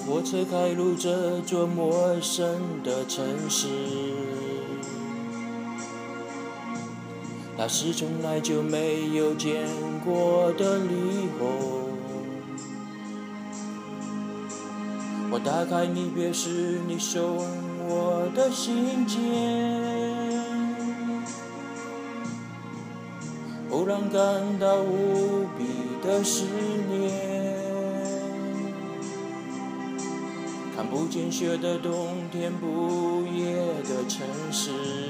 火车开入这座陌生的城市，那是从来就没有见过的霓虹。我打开离别时你送我的信件，忽然感到无比的思念。看不见雪的冬天，不夜的城市，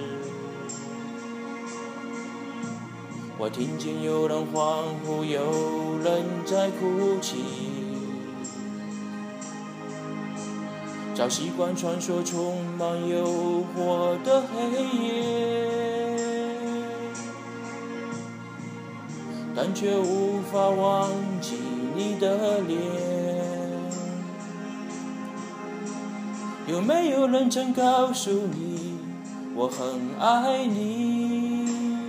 我听见有人欢呼，有人在哭泣。早习惯穿梭充满诱惑的黑夜，但却无法忘记你的脸。有没有人曾告诉你，我很爱你？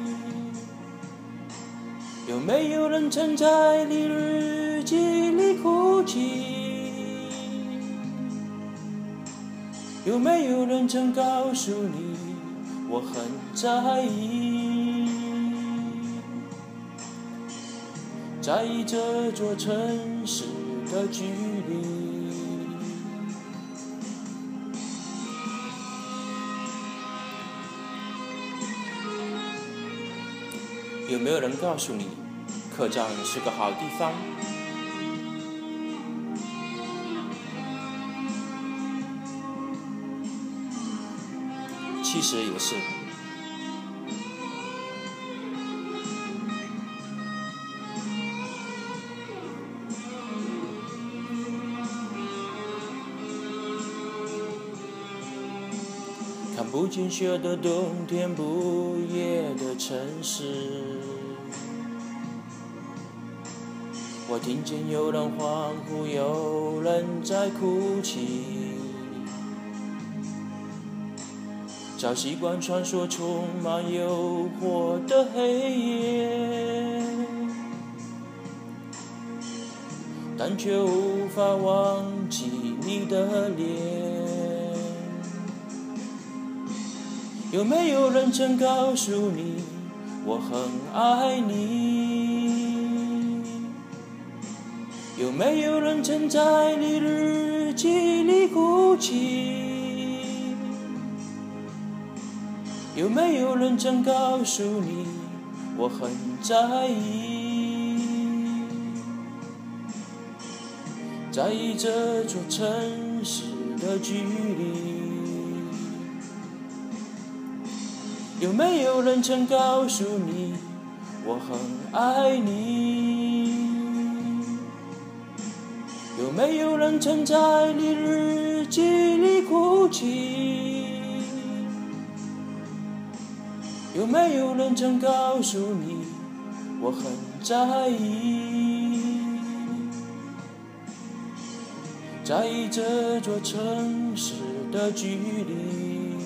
有没有人曾在你日记里哭泣？有没有人曾告诉你，我很在意？在意这座城市的距离。有没有人告诉你，客栈是个好地方？其实也是。看不见雪的冬天，不夜的城市，我听见有人欢呼，有人在哭泣。早习惯穿梭充满诱惑的黑夜，但却无法忘记你的脸。有没有人曾告诉你，我很爱你？有没有人曾在你日记里哭泣？有没有人曾告诉你，我很在意？在意这座城市的距离。有没有人曾告诉你，我很爱你？有没有人曾在你日记里哭泣？有没有人曾告诉你，我很在意？在意这座城市的距离。